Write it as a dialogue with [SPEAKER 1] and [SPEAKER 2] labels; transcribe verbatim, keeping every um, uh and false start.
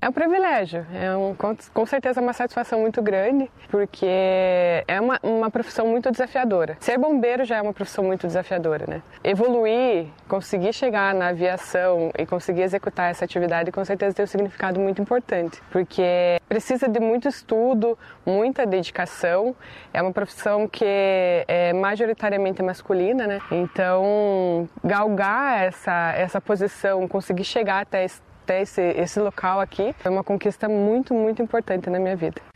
[SPEAKER 1] É um privilégio, é um, com, com certeza uma satisfação muito grande, porque é uma, uma profissão muito desafiadora. Ser bombeiro já é uma profissão muito desafiadora, né? Evoluir, conseguir chegar na aviação e conseguir executar essa atividade, com certeza tem um significado muito importante, porque precisa de muito estudo, muita dedicação. É uma profissão que é majoritariamente masculina, né? Então, galgar essa, essa posição, conseguir chegar até esse até esse, esse local aqui, foi uma conquista muito, muito importante na minha vida.